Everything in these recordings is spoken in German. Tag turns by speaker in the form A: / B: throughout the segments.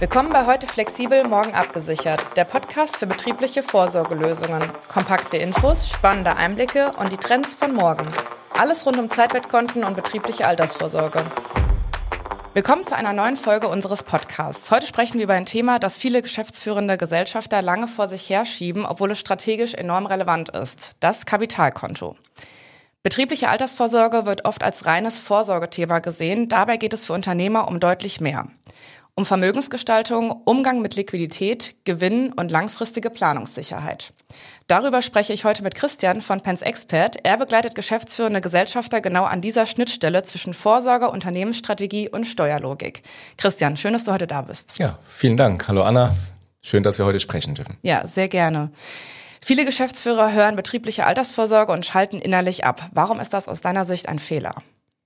A: Willkommen bei Heute Flexibel, morgen abgesichert, der Podcast für betriebliche Vorsorgelösungen. Kompakte Infos, spannende Einblicke und die Trends von morgen. Alles rund um Zeitwertkonten und betriebliche Altersvorsorge. Willkommen zu einer neuen Folge unseres Podcasts. Heute sprechen wir über ein Thema, das viele geschäftsführende Gesellschafter lange vor sich herschieben, obwohl es strategisch enorm relevant ist: das Kapitalkonto. Betriebliche Altersvorsorge wird oft als reines Vorsorgethema gesehen. Dabei geht es für Unternehmer um deutlich mehr. Um Vermögensgestaltung, Umgang mit Liquidität, Gewinn und langfristige Planungssicherheit. Darüber spreche ich heute mit Christian von PensExpert. Er begleitet geschäftsführende Gesellschafter genau an dieser Schnittstelle zwischen Vorsorge, Unternehmensstrategie und Steuerlogik. Christian, schön, dass du heute da bist.
B: Ja, vielen Dank. Hallo Anna, schön, dass wir heute sprechen dürfen.
A: Ja, sehr gerne. Viele Geschäftsführer hören betriebliche Altersvorsorge und schalten innerlich ab. Warum ist das aus deiner Sicht ein Fehler?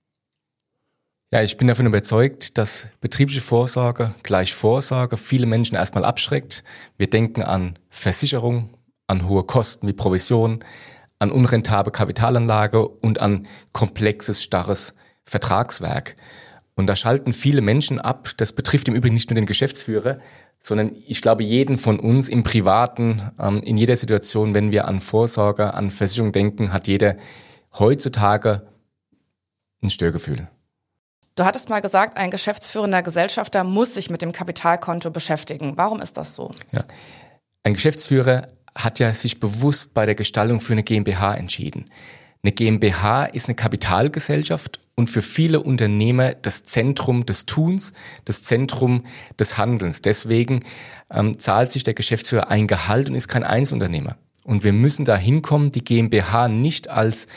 B: Ja, ich bin davon überzeugt, dass betriebliche Vorsorge gleich Vorsorge viele Menschen erstmal abschreckt. Wir denken an Versicherung, an hohe Kosten wie Provision, an unrentable Kapitalanlage und an komplexes, starres Vertragswerk. Und da schalten viele Menschen ab. Das betrifft im Übrigen nicht nur den Geschäftsführer, sondern ich glaube jeden von uns im Privaten, in jeder Situation, wenn wir an Vorsorge, an Versicherung denken, hat jeder heutzutage ein Störgefühl.
A: Du hattest mal gesagt, ein geschäftsführender Gesellschafter muss sich mit dem Kapitalkonto beschäftigen. Warum ist das so?
B: Ja. Ein Geschäftsführer hat ja sich bewusst bei der Gestaltung für eine GmbH entschieden. Eine GmbH ist eine Kapitalgesellschaft und für viele Unternehmer das Zentrum des Tuns, das Zentrum des Handelns. Deswegen zahlt sich der Geschäftsführer ein Gehalt und ist kein Einzelunternehmer. Und wir müssen da hinkommen, die GmbH nicht als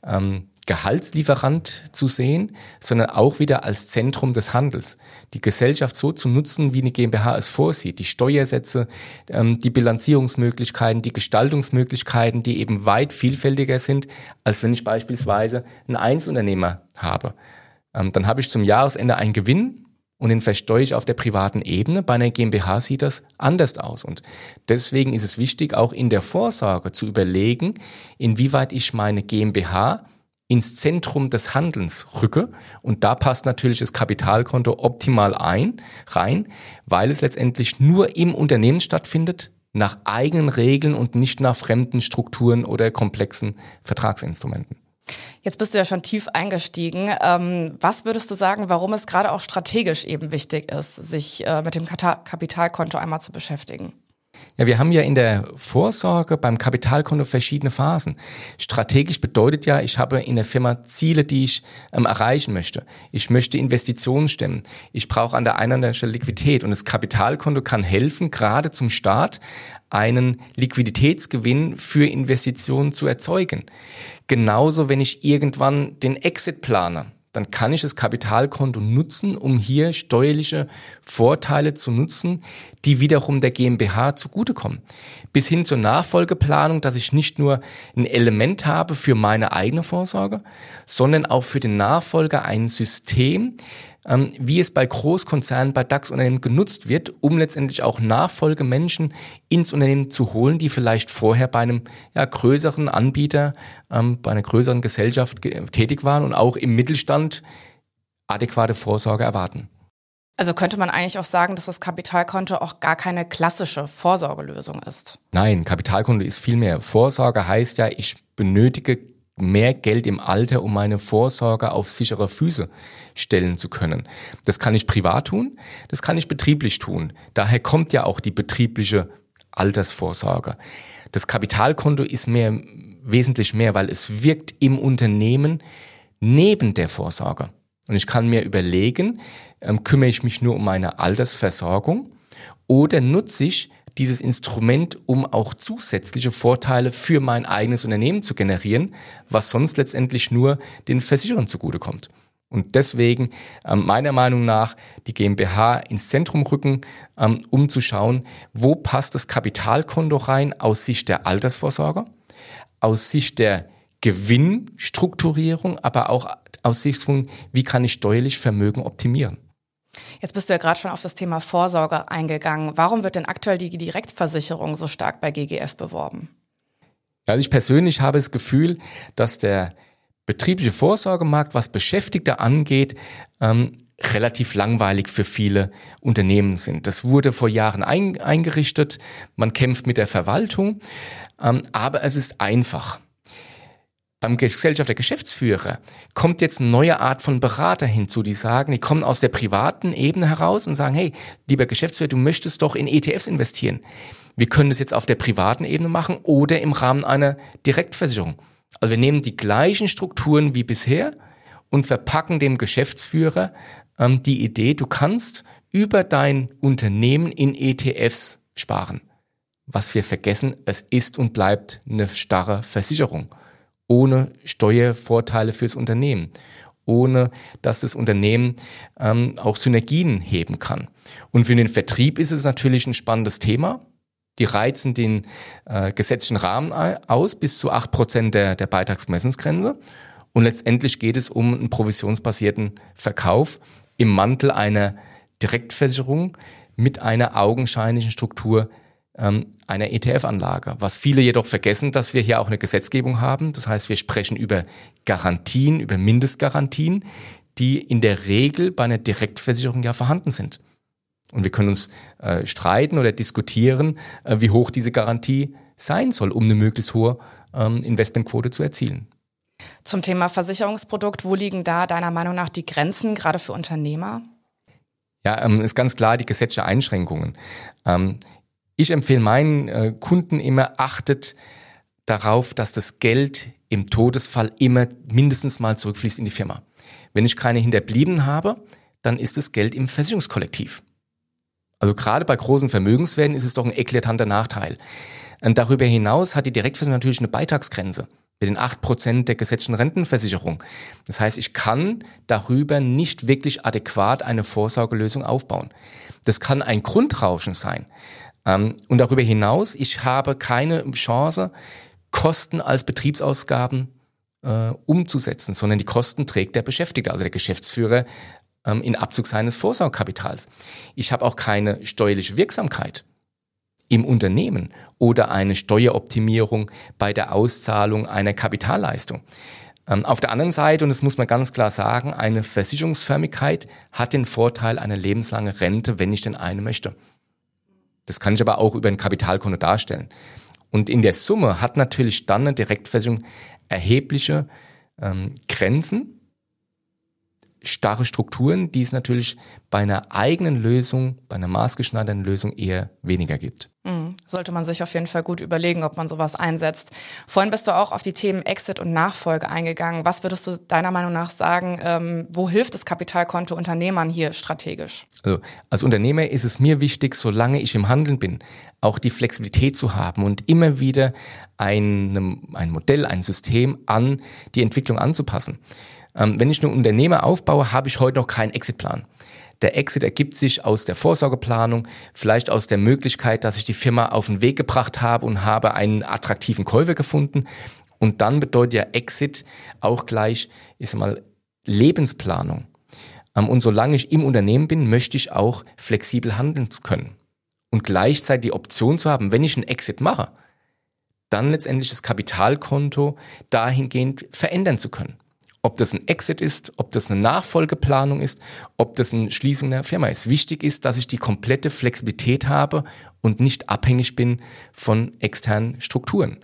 B: Gehaltslieferant zu sehen, sondern auch wieder als Zentrum des Handels. Die Gesellschaft so zu nutzen, wie eine GmbH es vorsieht. Die Steuersätze, die Bilanzierungsmöglichkeiten, die Gestaltungsmöglichkeiten, die eben weit vielfältiger sind, als wenn ich beispielsweise einen Einzelunternehmer habe. Dann habe ich zum Jahresende einen Gewinn und den versteuere ich auf der privaten Ebene. Bei einer GmbH sieht das anders aus. Und deswegen ist es wichtig, auch in der Vorsorge zu überlegen, inwieweit ich meine GmbH ins Zentrum des Handelns rücke. Und da passt natürlich das Kapitalkonto optimal rein, weil es letztendlich nur im Unternehmen stattfindet, nach eigenen Regeln und nicht nach fremden Strukturen oder komplexen Vertragsinstrumenten.
A: Jetzt bist du ja schon tief eingestiegen. Was würdest du sagen, warum es gerade auch strategisch eben wichtig ist, sich mit dem Kapitalkonto einmal zu beschäftigen?
B: Ja, wir haben ja in der Vorsorge beim Kapitalkonto verschiedene Phasen. Strategisch bedeutet ja, ich habe in der Firma Ziele, die ich erreichen möchte. Ich möchte Investitionen stemmen. Ich brauche an der einen oder anderen Stelle Liquidität. Und das Kapitalkonto kann helfen, gerade zum Start einen Liquiditätsgewinn für Investitionen zu erzeugen. Genauso, wenn ich irgendwann den Exit plane, dann kann ich das Kapitalkonto nutzen, um hier steuerliche Vorteile zu nutzen, die wiederum der GmbH zugutekommen. Bis hin zur Nachfolgeplanung, dass ich nicht nur ein Element habe für meine eigene Vorsorge, sondern auch für den Nachfolger ein System, wie es bei Großkonzernen, bei DAX-Unternehmen genutzt wird, um letztendlich auch Nachfolgemenschen ins Unternehmen zu holen, die vielleicht vorher bei einem größeren Anbieter, bei einer größeren Gesellschaft tätig waren und auch im Mittelstand adäquate Vorsorge erwarten.
A: Also könnte man eigentlich auch sagen, dass das Kapitalkonto auch gar keine klassische Vorsorgelösung ist?
B: Nein, Kapitalkonto ist viel mehr. Vorsorge heißt ja, ich benötige mehr Geld im Alter, um meine Vorsorge auf sichere Füße stellen zu können. Das kann ich privat tun, das kann ich betrieblich tun. Daher kommt ja auch die betriebliche Altersvorsorge. Das Kapitalkonto ist wesentlich mehr, weil es wirkt im Unternehmen neben der Vorsorge. Und ich kann mir überlegen, kümmere ich mich nur um meine Altersversorgung oder nutze ich dieses Instrument, um auch zusätzliche Vorteile für mein eigenes Unternehmen zu generieren, was sonst letztendlich nur den Versicherern zugutekommt. Und deswegen meiner Meinung nach die GmbH ins Zentrum rücken, um zu schauen, wo passt das Kapitalkonto rein aus Sicht der Altersvorsorge, aus Sicht der Gewinnstrukturierung, aber auch aus Sicht von, wie kann ich steuerlich Vermögen optimieren.
A: Jetzt bist du ja gerade schon auf das Thema Vorsorge eingegangen. Warum wird denn aktuell die Direktversicherung so stark bei GGF beworben?
B: Also ich persönlich habe das Gefühl, dass der betriebliche Vorsorgemarkt, was Beschäftigte angeht, relativ langweilig für viele Unternehmen sind. Das wurde vor Jahren eingerichtet, man kämpft mit der Verwaltung, aber es ist einfach. Beim Gesellschafter Geschäftsführer kommt jetzt eine neue Art von Berater hinzu, die sagen, die kommen aus der privaten Ebene heraus und sagen, hey, lieber Geschäftsführer, du möchtest doch in ETFs investieren. Wir können das jetzt auf der privaten Ebene machen oder im Rahmen einer Direktversicherung. Also wir nehmen die gleichen Strukturen wie bisher und verpacken dem Geschäftsführer die Idee, du kannst über dein Unternehmen in ETFs sparen. Was wir vergessen, es ist und bleibt eine starre Versicherung. Ohne Steuervorteile fürs Unternehmen, ohne dass das Unternehmen auch Synergien heben kann. Und für den Vertrieb ist es natürlich ein spannendes Thema. Die reizen den gesetzlichen Rahmen aus, bis zu 8% der Beitragsbemessungsgrenze. Und letztendlich geht es um einen provisionsbasierten Verkauf im Mantel einer Direktversicherung mit einer augenscheinlichen Struktur einer ETF-Anlage. Was viele jedoch vergessen, dass wir hier auch eine Gesetzgebung haben. Das heißt, wir sprechen über Garantien, über Mindestgarantien, die in der Regel bei einer Direktversicherung ja vorhanden sind. Und wir können uns streiten oder diskutieren, wie hoch diese Garantie sein soll, um eine möglichst hohe Investmentquote zu erzielen.
A: Zum Thema Versicherungsprodukt, wo liegen da deiner Meinung nach die Grenzen, gerade für Unternehmer?
B: Ja, ist ganz klar die gesetzliche Einschränkungen. Ich empfehle meinen Kunden immer, achtet darauf, dass das Geld im Todesfall immer mindestens mal zurückfließt in die Firma. Wenn ich keine Hinterbliebenen habe, dann ist das Geld im Versicherungskollektiv. Also gerade bei großen Vermögenswerten ist es doch ein eklatanter Nachteil. Und darüber hinaus hat die Direktversicherung natürlich eine Beitragsgrenze mit den 8% der gesetzlichen Rentenversicherung. Das heißt, ich kann darüber nicht wirklich adäquat eine Vorsorgelösung aufbauen. Das kann ein Grundrauschen sein. Und darüber hinaus, ich habe keine Chance, Kosten als Betriebsausgaben umzusetzen, sondern die Kosten trägt der Beschäftigte, also der Geschäftsführer in Abzug seines Vorsorgekapitals. Ich habe auch keine steuerliche Wirksamkeit im Unternehmen oder eine Steueroptimierung bei der Auszahlung einer Kapitalleistung. Auf der anderen Seite, und das muss man ganz klar sagen, eine Versicherungsförmigkeit hat den Vorteil einer lebenslangen Rente, wenn ich denn eine möchte. Das kann ich aber auch über ein Kapitalkonto darstellen. Und in der Summe hat natürlich dann eine Direktversicherung erhebliche Grenzen, starre Strukturen, die es natürlich bei einer eigenen Lösung, bei einer maßgeschneiderten Lösung eher weniger gibt.
A: Sollte man sich auf jeden Fall gut überlegen, ob man sowas einsetzt. Vorhin bist du auch auf die Themen Exit und Nachfolge eingegangen. Was würdest du deiner Meinung nach sagen, wo hilft das Kapitalkonto Unternehmern hier strategisch?
B: Also als Unternehmer ist es mir wichtig, solange ich im Handeln bin, auch die Flexibilität zu haben und immer wieder ein Modell, ein System an die Entwicklung anzupassen. Wenn ich einen Unternehmer aufbaue, habe ich heute noch keinen Exitplan. Der Exit ergibt sich aus der Vorsorgeplanung, vielleicht aus der Möglichkeit, dass ich die Firma auf den Weg gebracht habe und habe einen attraktiven Käufer gefunden. Und dann bedeutet ja Exit auch gleich, Lebensplanung. Und solange ich im Unternehmen bin, möchte ich auch flexibel handeln können. Und gleichzeitig die Option zu haben, wenn ich einen Exit mache, dann letztendlich das Kapitalkonto dahingehend verändern zu können. Ob das ein Exit ist, ob das eine Nachfolgeplanung ist, ob das eine Schließung der Firma ist. Wichtig ist, dass ich die komplette Flexibilität habe und nicht abhängig bin von externen Strukturen.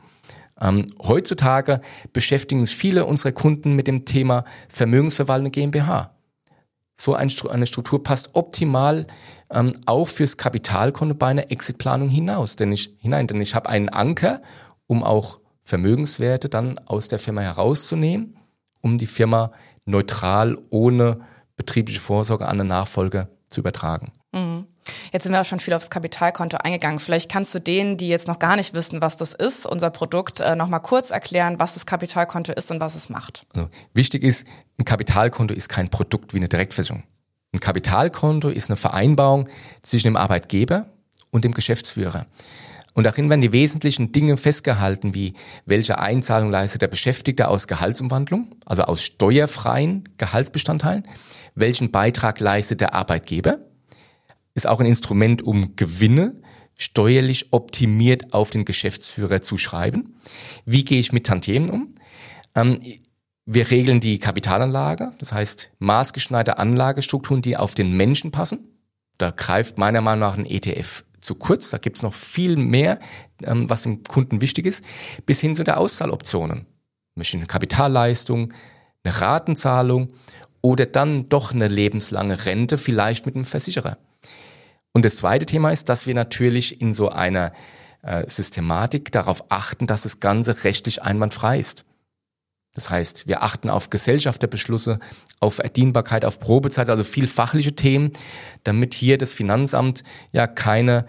B: Heutzutage beschäftigen sich viele unserer Kunden mit dem Thema Vermögensverwaltung GmbH. So eine Struktur passt optimal auch fürs Kapitalkonto bei einer Exitplanung hinaus. Denn ich habe einen Anker, um auch Vermögenswerte dann aus der Firma herauszunehmen, um die Firma neutral, ohne betriebliche Vorsorge an den Nachfolger zu übertragen.
A: Jetzt sind wir auch schon viel aufs Kapitalkonto eingegangen. Vielleicht kannst du denen, die jetzt noch gar nicht wissen, was das ist, unser Produkt, noch mal kurz erklären, was das Kapitalkonto ist und was es macht.
B: Also, wichtig ist, ein Kapitalkonto ist kein Produkt wie eine Direktversicherung. Ein Kapitalkonto ist eine Vereinbarung zwischen dem Arbeitgeber und dem Geschäftsführer. Und darin werden die wesentlichen Dinge festgehalten, wie welche Einzahlung leistet der Beschäftigte aus Gehaltsumwandlung, also aus steuerfreien Gehaltsbestandteilen, welchen Beitrag leistet der Arbeitgeber, ist auch ein Instrument, um Gewinne steuerlich optimiert auf den Geschäftsführer zu schreiben. Wie gehe ich mit Tantiemen um? Wir regeln die Kapitalanlage, das heißt maßgeschneiderte Anlagestrukturen, die auf den Menschen passen. Da greift meiner Meinung nach ein ETF zu kurz. Da gibt es noch viel mehr, was dem Kunden wichtig ist, bis hin zu der Auszahloptionen. Eine Kapitalleistung, eine Ratenzahlung oder dann doch eine lebenslange Rente, vielleicht mit einem Versicherer. Und das zweite Thema ist, dass wir natürlich in so einer Systematik darauf achten, dass das Ganze rechtlich einwandfrei ist. Das heißt, wir achten auf Gesellschafterbeschlüsse, auf Erdienbarkeit, auf Probezeit, also viel fachliche Themen, damit hier das Finanzamt ja keine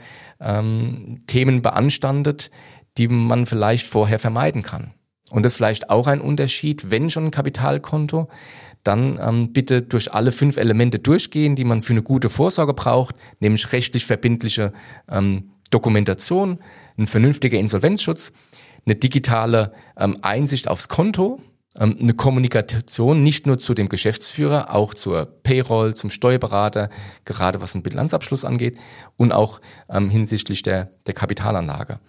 B: Themen beanstandet, die man vielleicht vorher vermeiden kann. Und das ist vielleicht auch ein Unterschied, wenn schon ein Kapitalkonto, dann bitte durch alle 5 Elemente durchgehen, die man für eine gute Vorsorge braucht, nämlich rechtlich verbindliche Dokumentation, ein vernünftiger Insolvenzschutz, eine digitale Einsicht aufs Konto, eine Kommunikation nicht nur zu dem Geschäftsführer, auch zur Payroll, zum Steuerberater, gerade was den Bilanzabschluss angeht und auch hinsichtlich der Kapitalanlage.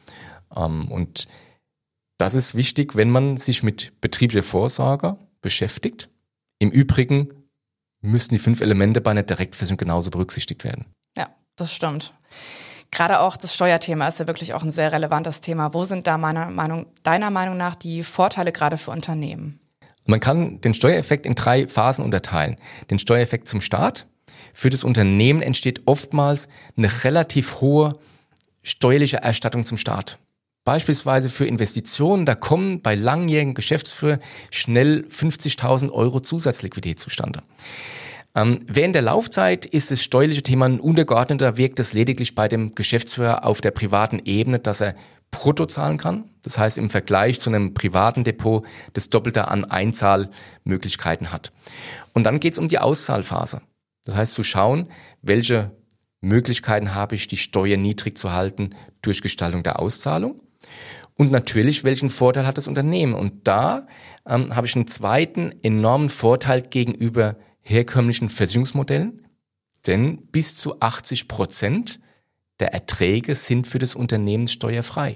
B: Und das ist wichtig, wenn man sich mit betrieblicher Vorsorge beschäftigt. Im Übrigen müssen die 5 Elemente bei einer Direktversicherung genauso berücksichtigt werden.
A: Ja, das stimmt. Gerade auch das Steuerthema ist ja wirklich auch ein sehr relevantes Thema. Wo sind da deiner Meinung nach die Vorteile gerade für Unternehmen?
B: Man kann den Steuereffekt in 3 Phasen unterteilen. Den Steuereffekt zum Start. Für das Unternehmen entsteht oftmals eine relativ hohe steuerliche Erstattung zum Start. Beispielsweise für Investitionen, da kommen bei langjährigen Geschäftsführern schnell 50.000 € Zusatzliquidität zustande. Während der Laufzeit ist das steuerliche Thema ein untergeordneter, wirkt es lediglich bei dem Geschäftsführer auf der privaten Ebene, dass er brutto zahlen kann. Das heißt, im Vergleich zu einem privaten Depot das Doppelte an Einzahlmöglichkeiten hat. Und dann geht es um die Auszahlphase. Das heißt, zu schauen, welche Möglichkeiten habe ich, die Steuer niedrig zu halten durch Gestaltung der Auszahlung. Und natürlich, welchen Vorteil hat das Unternehmen? Und da habe ich einen zweiten enormen Vorteil gegenüber herkömmlichen Versicherungsmodellen, denn bis zu 80% der Erträge sind für das Unternehmen steuerfrei.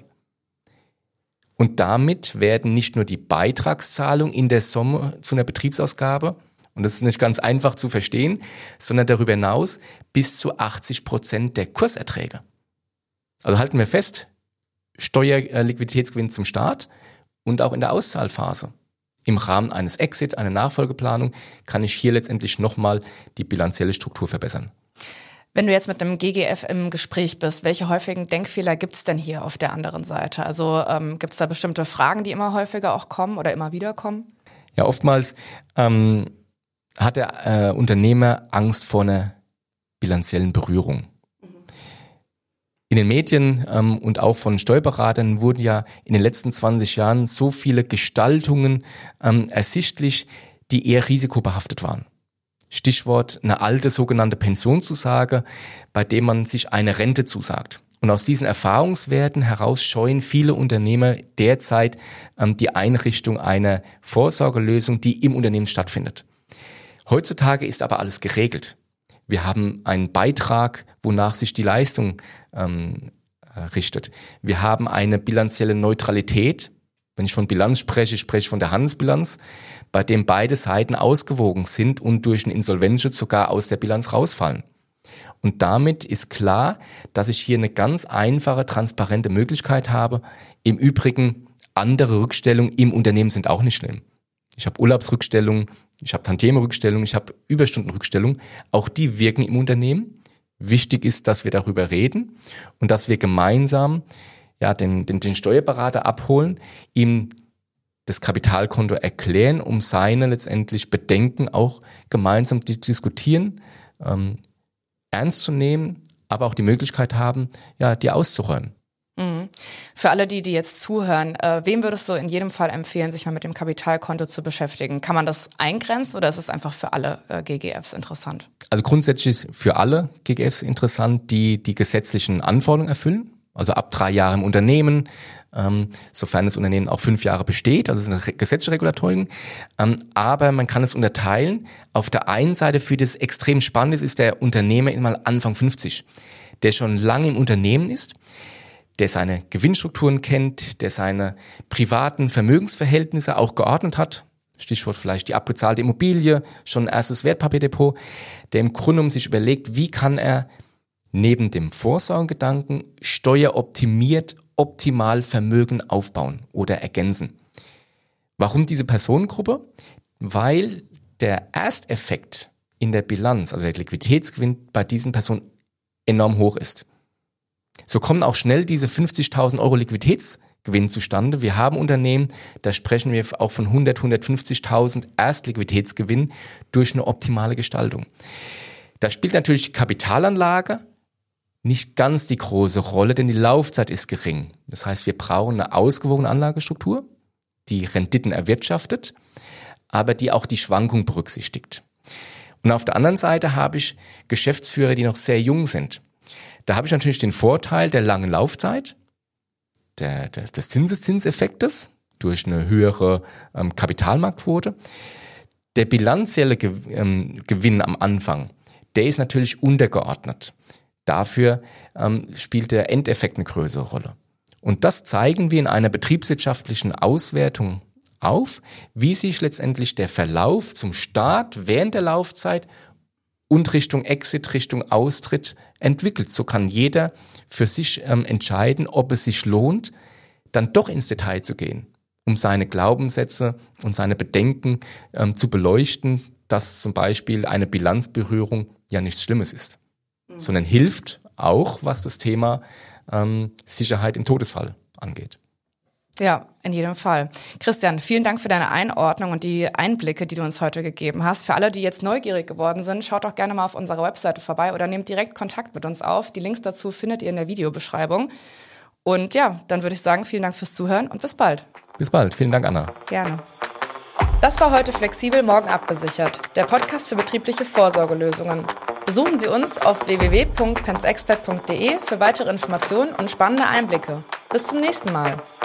B: Und damit werden nicht nur die Beitragszahlungen in der Summe zu einer Betriebsausgabe, und das ist nicht ganz einfach zu verstehen, sondern darüber hinaus bis zu 80% der Kurserträge. Also halten wir fest, Steuerliquiditätsgewinn zum Start und auch in der Auszahlphase. Im Rahmen eines Exit, einer Nachfolgeplanung, kann ich hier letztendlich nochmal die bilanzielle Struktur verbessern.
A: Wenn du jetzt mit einem GGF im Gespräch bist, welche häufigen Denkfehler gibt es denn hier auf der anderen Seite? Also gibt es da bestimmte Fragen, die immer häufiger auch kommen oder immer wieder kommen?
B: Ja, oftmals hat der Unternehmer Angst vor einer bilanziellen Berührung. In den Medien und auch von Steuerberatern wurden ja in den letzten 20 Jahren so viele Gestaltungen ersichtlich, die eher risikobehaftet waren. Stichwort eine alte sogenannte Pensionszusage, bei dem man sich eine Rente zusagt. Und aus diesen Erfahrungswerten heraus scheuen viele Unternehmer derzeit die Einrichtung einer Vorsorgelösung, die im Unternehmen stattfindet. Heutzutage ist aber alles geregelt. Wir haben einen Beitrag, wonach sich die Leistung richtet. Wir haben eine bilanzielle Neutralität. Wenn ich von Bilanz spreche, spreche ich von der Handelsbilanz, bei dem beide Seiten ausgewogen sind und durch einen Insolvenzschutz sogar aus der Bilanz rausfallen. Und damit ist klar, dass ich hier eine ganz einfache, transparente Möglichkeit habe. Im Übrigen, andere Rückstellungen im Unternehmen sind auch nicht schlimm. Ich habe Urlaubsrückstellungen, ich habe Tantieme-Rückstellungen, ich habe Überstundenrückstellungen. Auch die wirken im Unternehmen. Wichtig ist, dass wir darüber reden und dass wir gemeinsam den Steuerberater abholen, ihm das Kapitalkonto erklären, um seine letztendlich Bedenken auch gemeinsam zu diskutieren, ernst zu nehmen, aber auch die Möglichkeit haben, die auszuräumen.
A: Mhm. Für alle, die jetzt zuhören, wem würdest du in jedem Fall empfehlen, sich mal mit dem Kapitalkonto zu beschäftigen? Kann man das eingrenzen oder ist es einfach für alle GGFs interessant?
B: Also grundsätzlich ist für alle GGFs interessant, die die gesetzlichen Anforderungen erfüllen. Also ab 3 Jahre im Unternehmen, sofern das Unternehmen auch 5 Jahre besteht, also es sind gesetzliche Regulatoren. Aber man kann es unterteilen. Auf der einen Seite, für das extrem Spannende ist der Unternehmer immer Anfang 50, der schon lange im Unternehmen ist, der seine Gewinnstrukturen kennt, der seine privaten Vermögensverhältnisse auch geordnet hat. Stichwort vielleicht die abbezahlte Immobilie, schon ein erstes Wertpapierdepot, der im Grunde um sich überlegt, wie kann er neben dem Vorsorgegedanken steueroptimiert optimal Vermögen aufbauen oder ergänzen. Warum diese Personengruppe? Weil der Ersteffekt in der Bilanz, also der Liquiditätsgewinn bei diesen Personen enorm hoch ist. So kommen auch schnell diese 50.000 Euro Liquiditätsgewinn zustande. Wir haben Unternehmen, da sprechen wir auch von 150.000 Erstliquiditätsgewinn durch eine optimale Gestaltung. Da spielt natürlich die Kapitalanlage nicht ganz die große Rolle, denn die Laufzeit ist gering. Das heißt, wir brauchen eine ausgewogene Anlagestruktur, die Renditen erwirtschaftet, aber die auch die Schwankung berücksichtigt. Und auf der anderen Seite habe ich Geschäftsführer, die noch sehr jung sind. Da habe ich natürlich den Vorteil der langen Laufzeit, des Zinseszinseffektes durch eine höhere Kapitalmarktquote. Der bilanzielle Gewinn am Anfang, der ist natürlich untergeordnet. Dafür spielt der Endeffekt eine größere Rolle. Und das zeigen wir in einer betriebswirtschaftlichen Auswertung auf, wie sich letztendlich der Verlauf zum Start während der Laufzeit und Richtung Exit, Richtung Austritt entwickelt. So kann jeder für sich entscheiden, ob es sich lohnt, dann doch ins Detail zu gehen, um seine Glaubenssätze und seine Bedenken zu beleuchten, dass zum Beispiel eine Bilanzberührung ja nichts Schlimmes ist, sondern hilft auch, was das Thema Sicherheit im Todesfall angeht.
A: Ja, in jedem Fall. Christian, vielen Dank für deine Einordnung und die Einblicke, die du uns heute gegeben hast. Für alle, die jetzt neugierig geworden sind, schaut doch gerne mal auf unserer Webseite vorbei oder nehmt direkt Kontakt mit uns auf. Die Links dazu findet ihr in der Videobeschreibung. Und ja, dann würde ich sagen, vielen Dank fürs Zuhören und bis bald.
B: Bis bald. Vielen Dank, Anna.
A: Gerne. Das war heute Flexibel, morgen abgesichert. Der Podcast für betriebliche Vorsorgelösungen. Besuchen Sie uns auf www.pensexpert.de für weitere Informationen und spannende Einblicke. Bis zum nächsten Mal.